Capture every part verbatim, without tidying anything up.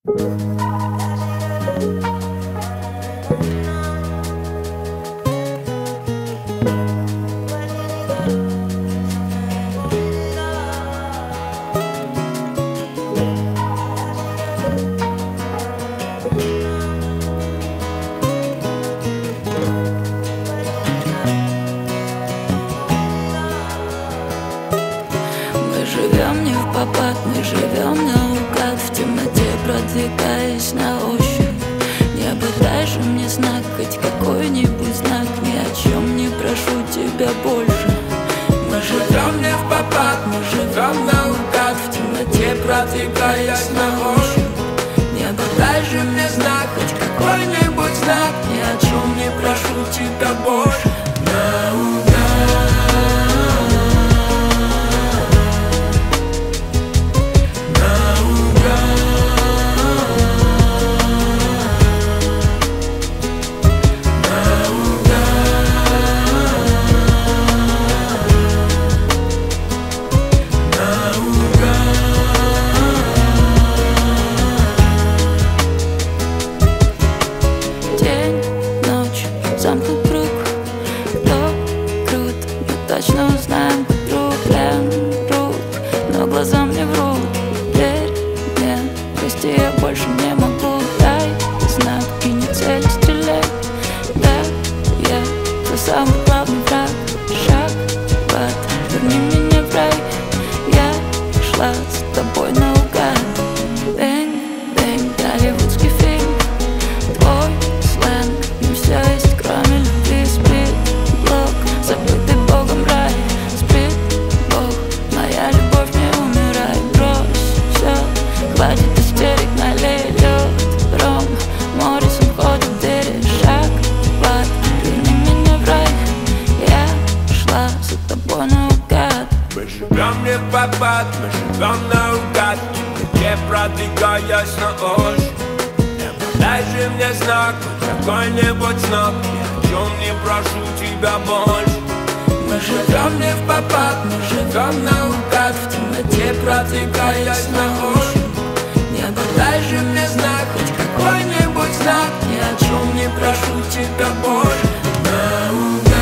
Живем не в попад, мы живем наугад, в темноте продвигаясь на ощупь. Небо, дай же мне знак, хоть какой-нибудь знак, ни о чем не прошу тебя больше. Мы живем не в попад, мы живем наугад, в темноте продвигаясь на ощупь. Небо, дай же мне знак, хоть какой-нибудь знак, ни о чем не прошу тебя больше. Наугад. Замкнут круг, то круто, мы точно узнаем, как друг врут, но глаза мне врут. Верь мне, прости, я больше не могу. Дай знак и не цель, стреляй. Да, я твой самый главный враг. Шаг в ад, верни меня в рай. Я шла с тобой наугад. Бэнг, бэнг, голливудский фильм. Твой сленг, не все есть, кроме любви. Сплит блок, забытый Богом рай. Сплит Бог, моя любовь, не умирай. Брось все, хватит истерик, налей лед. Ром, Моррисон входит в двери. Шаг в ад, верни меня в рай. Я шла за тобой наугад. Мы живем не в попад, мы живем наугад, где продвигаясь на ощупь. Дай же мне знак, какой-нибудь знак, я о чем не прошу тебя больше. Мы живем не в попад, мы живем наугад, в темноте продвигаясь на ощупь. Небо, дай же мне знак, хоть какой-нибудь знак, ни о чем не прошу тебя больше. Наугад.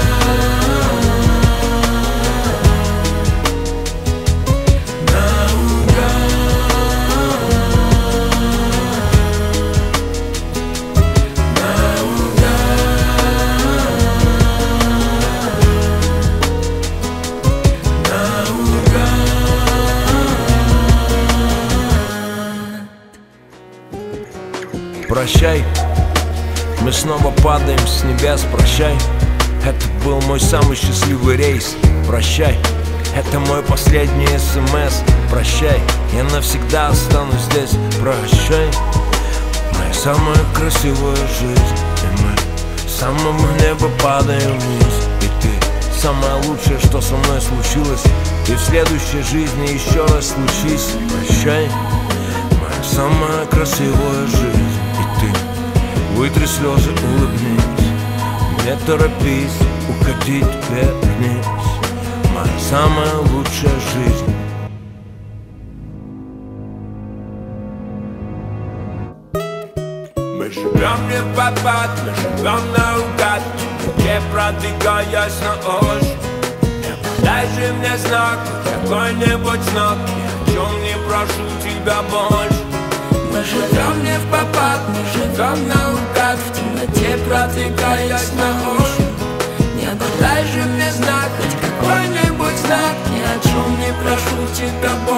Прощай, мы снова падаем с небес. Прощай, это был мой самый счастливый рейс. Прощай, это мой последний смс. Прощай, я навсегда останусь здесь. Прощай, моя самая красивая жизнь. И мы с самого неба падаем вниз. И ты самое лучшее, что со мной случилось. И в следующей жизни еще раз случись. Прощай, моя самая красивая жизнь. Вытри слезы, улыбнись, не торопись уходить вверх-вниз. Моя самая лучшая жизнь. Мы живем не в попад, мы живем наугад, где продвигаясь на ощупь. Дай же мне знак, какой-нибудь знак, я о чем не прошу тебя больше. Мы живем не в попад, мы живем наугад, в темноте продвигаясь на ощупь. Небо, дай же мне знак, хоть какой-нибудь знак, ни о чем не прошу тебя больше.